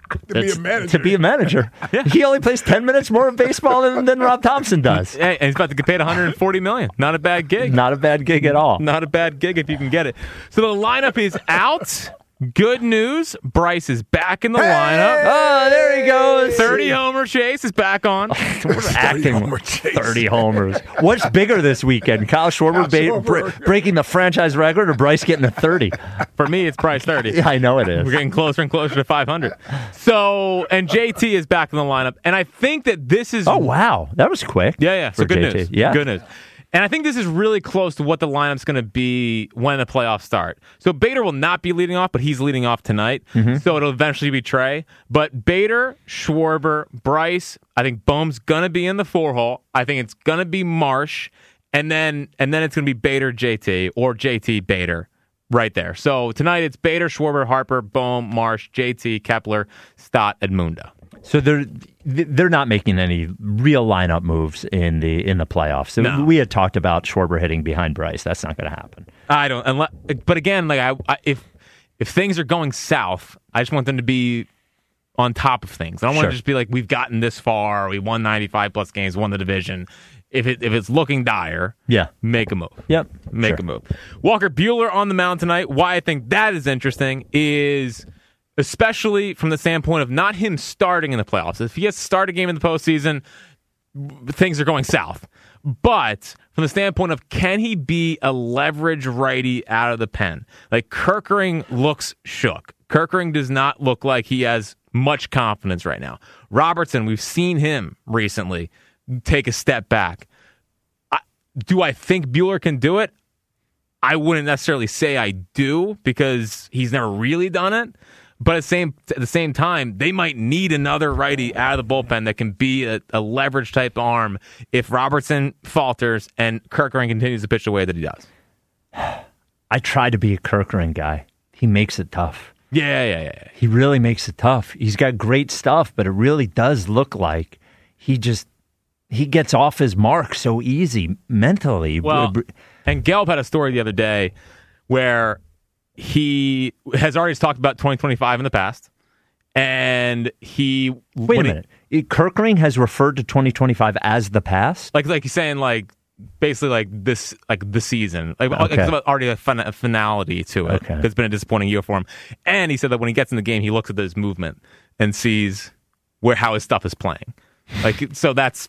to be a manager. Yeah. He only plays 10 minutes more of baseball than Rob Thompson does. And he's about to get paid $140 million. Not a bad gig. Not a bad gig at all. Not a bad gig if you can get it. So the lineup is out. Good news. Bryce is back in the lineup. Oh, there he goes. 30 homer chase is back on. We're acting 30 homers. What's bigger this weekend? Kyle Schwarber breaking the franchise record or Bryce getting a 30? For me, it's Bryce 30. Yeah, I know it is. We're getting closer and closer to 500. So, and JT is back in the lineup. And I think that this is... Oh, wow. That was quick. Yeah. So good JT. news. Yeah. Good news. And I think this is really close to what the lineup's going to be when the playoffs start. So Bader will not be leading off, but he's leading off tonight. Mm-hmm. So it'll eventually be Trey. But Bader, Schwarber, Bryce, I think Bohm's going to be in the 4-hole. I think it's going to be Marsh. And then it's going to be Bader, JT, or JT, Bader right there. So tonight it's Bader, Schwarber, Harper, Bohm, Marsh, JT, Kepler, Stott, Edmundo. So they're not making any real lineup moves in the playoffs. So No. We had talked about Schwarber hitting behind Bryce. That's not going to happen. I don't. But again, if things are going south, I just want them to be on top of things. I don't want to just be like, we've gotten this far, we won 95 plus games, won the division. If it's looking dire, make a move. Yep, make a move. Walker Buehler on the mound tonight. Why I think that is interesting is, especially from the standpoint of not him starting in the playoffs. If he has to start a game in the postseason, things are going south. But from the standpoint of, can he be a leverage righty out of the pen? Like, Kerkering looks shook. Kerkering does not look like he has much confidence right now. Robertson, we've seen him recently take a step back. Do I think Buehler can do it? I wouldn't necessarily say I do, because he's never really done it. But at the same time, they might need another righty out of the bullpen that can be a leverage type arm if Robertson falters and Kerkering continues to pitch the way that he does. I try to be a Kerkering guy. He makes it tough. Yeah. He really makes it tough. He's got great stuff, but it really does look like he gets off his mark so easy mentally. Well, and Gelb had a story the other day where he has already talked about 2025 in the past, and he... Wait a minute. Kerkering has referred to 2025 as the past? Like he's saying, basically this, the season. It's already a finality to it. Okay. It's been a disappointing year for him. And he said that when he gets in the game, he looks at his movement and sees how his stuff is playing. So that's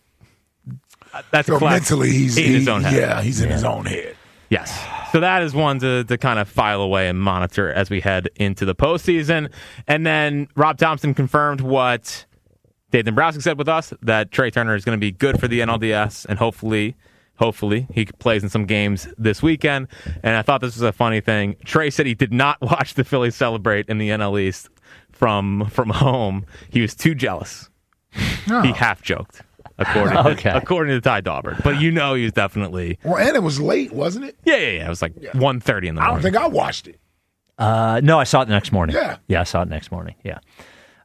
so mentally he's in his own head. Yeah, he's in his own head. Yes. So that is one to kind of file away and monitor as we head into the postseason. And then Rob Thompson confirmed what Dave Dombrowski said with us, that Trey Turner is going to be good for the NLDS, and hopefully he plays in some games this weekend. And I thought this was a funny thing. Trey said he did not watch the Phillies celebrate in the NL East from home. He was too jealous. Oh. He half joked. According to Ty Daubert. But he was definitely... Well, and it was late, wasn't it? Yeah. It was 1:30 in the morning. I don't think I watched it. No, I saw it the next morning. Yeah. Yeah, I saw it next morning. Yeah.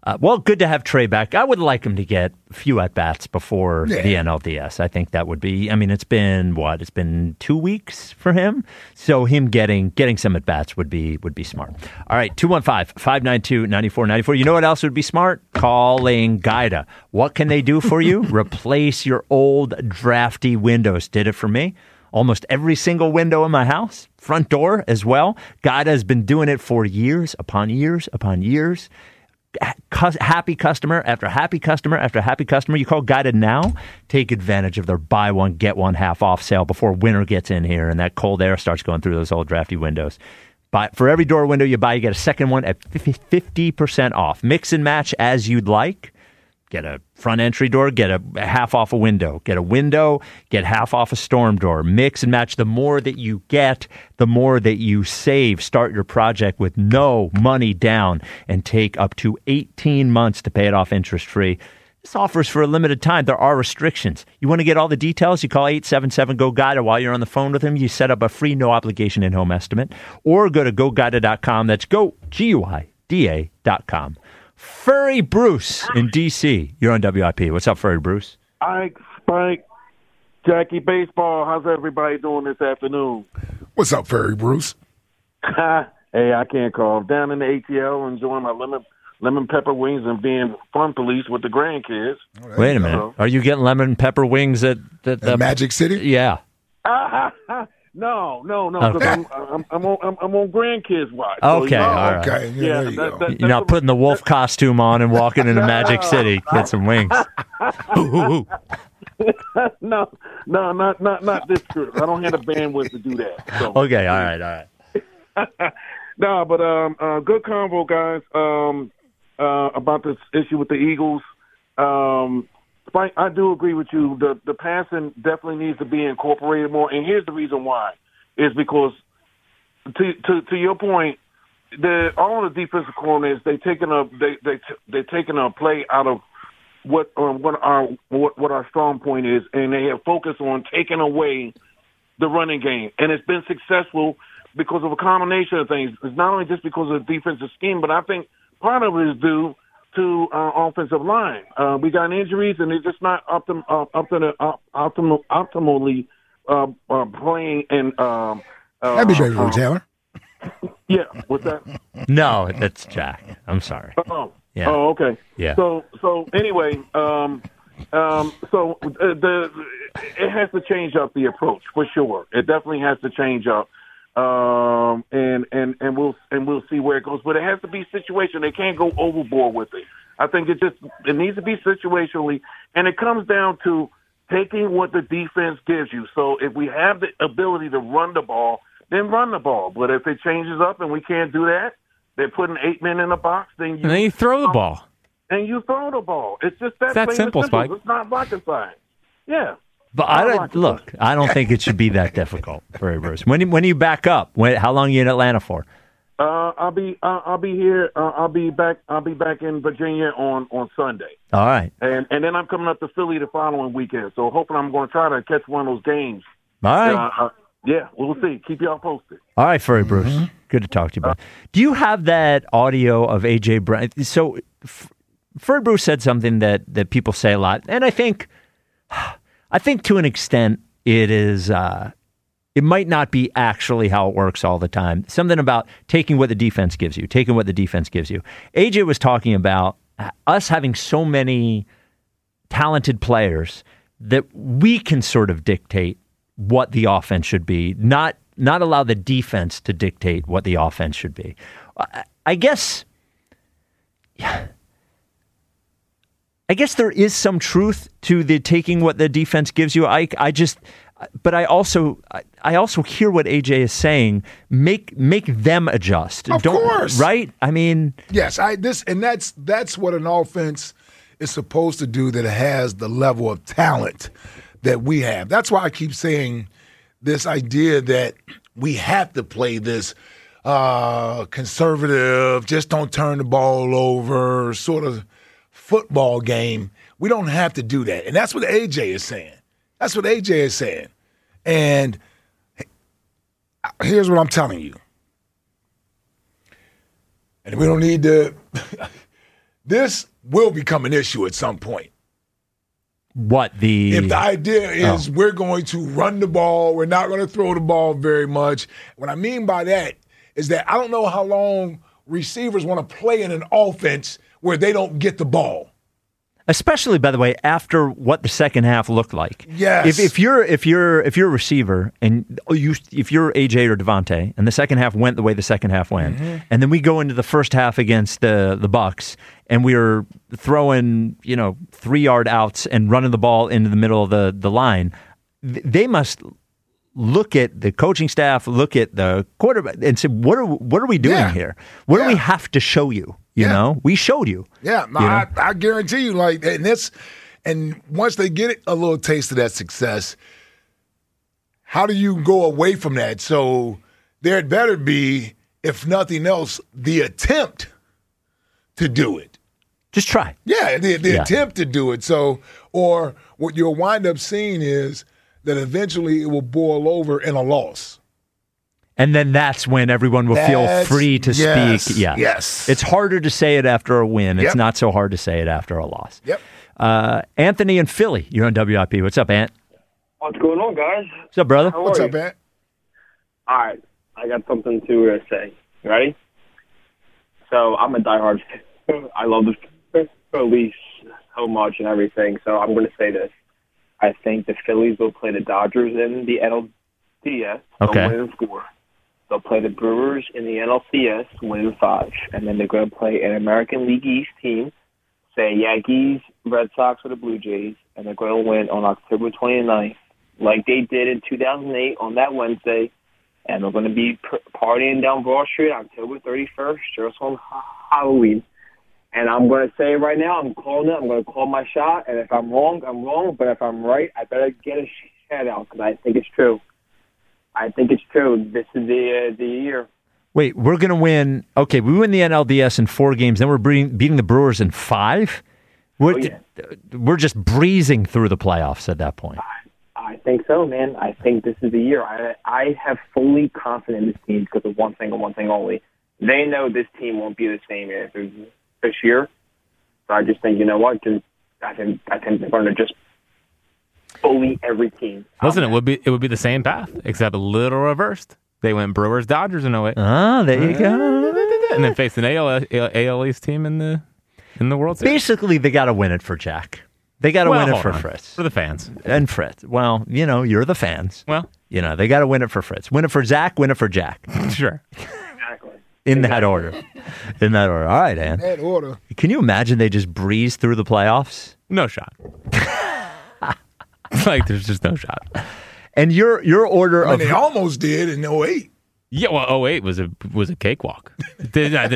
Well, good to have Trey back. I would like him to get a few at-bats before the NLDS. I think that would be, it's been, It's been 2 weeks for him. So him getting some at-bats would be smart. All right, 215-592-9494. You know what else would be smart? Calling Guida. What can they do for you? Replace your old drafty windows. Did it for me. Almost every single window in my house, front door as well. Guida has been doing it for years upon years upon years. Happy customer after happy customer after happy customer. You call Guided now, take advantage of their buy one, get one half off sale before winter gets in here and that cold air starts going through those old drafty windows. For every door window you buy, you get a second one at 50% off. Mix and match as you'd like. Get a front entry door, get a half off a window. Get a window, get half off a storm door. Mix and match. The more that you get, the more that you save. Start your project with no money down and take up to 18 months to pay it off interest-free. This offers for a limited time. There are restrictions. You want to get all the details? You call 877-GO-GUIDA. While you're on the phone with him, you set up a free no-obligation in-home estimate. Or go to GoGuida.com. That's GoGuida.com. Furry Bruce in D.C. You're on WIP. What's up, Furry Bruce? Ike, Spike, Jackie Baseball. How's everybody doing this afternoon? What's up, Furry Bruce? Hey, I can't call. Down in the ATL, enjoying my lemon pepper wings and being fun police with the grandkids. Wait a minute. Are you getting lemon pepper wings at Magic City? Yeah. No. Okay. I'm on grandkids' watch. Okay, So, all right. Okay, Yeah, there you go. You're not putting the wolf costume on and walking into Magic City. Get some wings. No, not this trip. I don't have the bandwidth to do that. So. Okay, all right. No, but good convo, guys. About this issue with the Eagles. Spike, I do agree with you. The passing definitely needs to be incorporated more, and here's the reason why: is because to your point, all of the defensive coordinators they're taking a play out of what our strong point is, and they have focused on taking away the running game, and it's been successful because of a combination of things. It's not only just because of the defensive scheme, but I think part of it is due to our offensive line. We got injuries, and they're just not optimally playing. And Happy birthday, Taylor. Yeah, what's that? No, that's Jack. I'm sorry. Yeah. Oh, okay. Yeah. So anyway, it has to change up the approach for sure. It definitely has to change up. And we'll see where it goes. But it has to be situational. They can't go overboard with it. I think it needs to be situationally, and it comes down to taking what the defense gives you. So if we have the ability to run the ball, then run the ball. But if it changes up and we can't do that, they're putting 8 men in the box, then you throw the ball. And you throw the ball. It's just that It's that simple, Spike. It's not rocket science. Yeah. But I don't think it should be that difficult for Bruce. When you back up, how long are you in Atlanta for? I'll be here. I'll be back in Virginia on Sunday. All right. And then I'm coming up to Philly the following weekend. So hoping I'm going to try to catch one of those games. All right. Yeah, we'll see. Keep y'all posted. All right, Furry Bruce. Good to talk to you, bud. Do you have that audio of A.J. Brown? So Furry Bruce said something that people say a lot, and I think to an extent it is. It might not be actually how it works all the time. Something about taking what the defense gives you, AJ was talking about us having so many talented players that we can sort of dictate what the offense should be, not allow the defense to dictate what the offense should be. I guess there is some truth to the taking what the defense gives you. But I also hear what AJ is saying. Make them adjust. Of course, right? I mean, yes. That's what an offense is supposed to do. That it has the level of talent that we have. That's why I keep saying this idea that we have to play this conservative, just don't turn the ball over sort of football game. We don't have to do that, and that's what AJ is saying. That's what AJ is saying. And here's what I'm telling you. And we don't need to this will become an issue at some point. What if the idea is we're going to run the ball, we're not going to throw the ball very much. What I mean by that is that I don't know how long receivers want to play in an offense where they don't get the ball. Especially, by the way, after what the second half looked like. Yes. If you're a receiver and if you're AJ or Devontae, and the second half went the way the second half went, and then we go into the first half against the Bucs, and we are throwing 3-yard outs and running the ball into the middle of the line, they must look at the coaching staff, look at the quarterback, and say, what are we doing here? What do we have to show you? You know, we showed you. Yeah, no, I guarantee you, and once they get a little taste of that success, how do you go away from that? So there had better be, if nothing else, the attempt to do it. Just try. Yeah, the attempt to do it. So, or what you'll wind up seeing is that eventually it will boil over in a loss. And then that's when everyone will feel free to speak. Yes. It's harder to say it after a win. It's not so hard to say it after a loss. Yep. Anthony in Philly, you're on WIP. What's up, Ant? What's going on, guys? What's up, brother? What's up, Ant? All right. I got something to say. You ready? So I'm a diehard fan. I love the Phillies so much and everything. So I'm going to say this. I think the Phillies will play the Dodgers in the NLDS. Okay. Win and score. They'll play the Brewers in the NLCS, win in 5. And then they're going to play an American League East team, say Yankees, Red Sox, or the Blue Jays, and they're going to win on October 29th, like they did in 2008 on that Wednesday. And they're going to be partying down Broad Street October 31st, just on Halloween. And I'm going to say right now, I'm calling it. I'm going to call my shot. And if I'm wrong, I'm wrong. But if I'm right, I better get a shout out because I think it's true. I think it's true. This is the year. Wait, we're going to win. Okay, we win the NLDS in 4 games. Then we're beating the Brewers in 5? We're just breezing through the playoffs at that point. I think so, man. I think this is the year. I have fully confidence in this team because of one thing and one thing only. They know this team won't be the same after this year. So I just think, you know what? I think they're going to just bully every team. Listen, it would be the same path, except a little reversed. They went Brewers, Dodgers in 08. Ah, there you go. And then faced an AL East team in the World Series. Basically, they got to win it for Jack. They got to win it for Fritz. For the fans. And Fritz. Well, you're the fans. Well. They got to win it for Fritz. Win it for Zach, win it for Jack. Sure. Exactly. In that order. All right, Ann. In that order. Can you imagine they just breeze through the playoffs? No shot. There's just no shot. And your order of... they almost did in 08. Yeah, well, 08 was a cakewalk. They had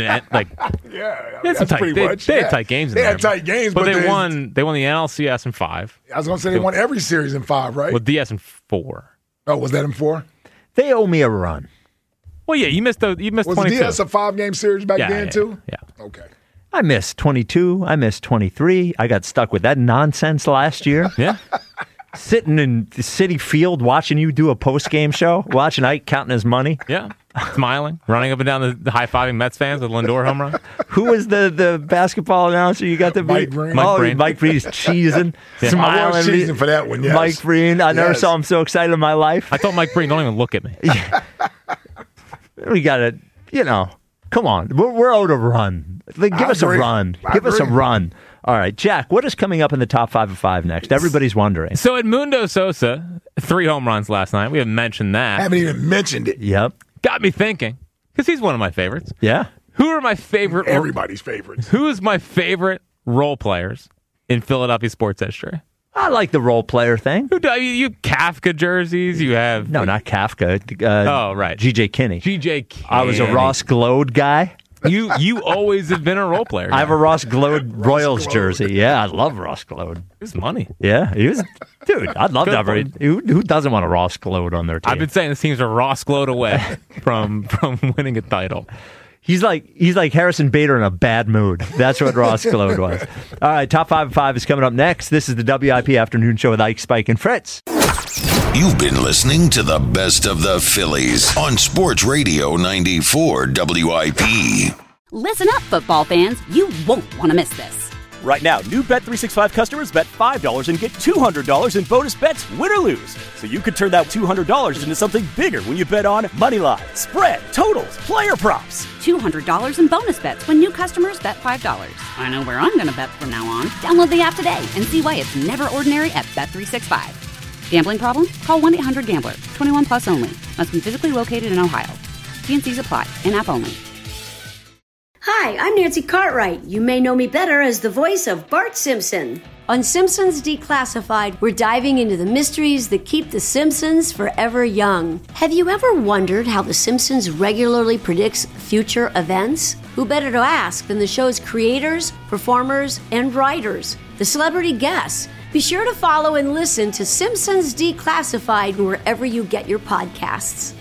tight games in there. They had tight games, but they won the NLCS in 5. I was going to say they won every series in 5, right? Well, DS in 4. Oh, was that in 4? They owe me a run. Well, yeah, you missed 22. Was the DS a 5-game series back then, too? Yeah. Okay. I missed 22. I missed 23. I got stuck with that nonsense last year. Yeah. Sitting in the Citi Field watching you do a post-game show, watching Ike counting his money. Yeah. Smiling, running up and down the high-fiving Mets fans with Lindor home run. Who was the basketball announcer you got to be? Mike Breen. Mike Breen's cheesing, smiling. I was cheesing for that one, yes. Mike Breen. I never saw him so excited in my life. I told Mike Breen, don't even look at me. We got to, come on. We're owed a run. Give us a run. Give us a run. All right, Jack, what is coming up in the top 5 of 5 next? Everybody's wondering. So Edmundo Sosa, 3 home runs last night. We haven't mentioned that. Haven't even mentioned it. Yep. Got me thinking, because he's one of my favorites. Yeah. Who are my favorite? Everybody's favorites. Who is my favorite role players in Philadelphia sports history? I like the role player thing. Who do you Kafka jerseys? You have no, not Kafka. Oh, right, G.J. Kinney. G.J. Kinney. I was a Ross Glode guy. You always have been a role player. I have a Ross Glode Royals jersey. Yeah, I love Ross Glode. It's money. Yeah, he was. Dude, I'd love to have who doesn't want a Ross Glode on their team? I've been saying this teams are Ross Glode away from winning a title. He's like Harrison Bader in a bad mood. That's what Ross Glode was. All right, top 5 of 5 is coming up next. This is the WIP Afternoon Show with Ike, Spike, and Fritz. You've been listening to the best of the Phillies on Sports Radio 94 WIP. Listen up, football fans. You won't want to miss this. Right now, new Bet365 customers bet $5 and get $200 in bonus bets, win or lose. So you could turn that $200 into something bigger when you bet on moneyline, spread, totals, player props. $200 in bonus bets when new customers bet $5. I know where I'm going to bet from now on. Download the app today and see why it's never ordinary at Bet365. Gambling problem? Call 1-800-GAMBLER. 21 plus only. Must be physically located in Ohio. T&Cs apply. In-app only. Hi, I'm Nancy Cartwright. You may know me better as the voice of Bart Simpson. On Simpsons Declassified, we're diving into the mysteries that keep the Simpsons forever young. Have you ever wondered how the Simpsons regularly predicts future events? Who better to ask than the show's creators, performers, and writers, the celebrity guests? Be sure to follow and listen to Simpsons Declassified wherever you get your podcasts.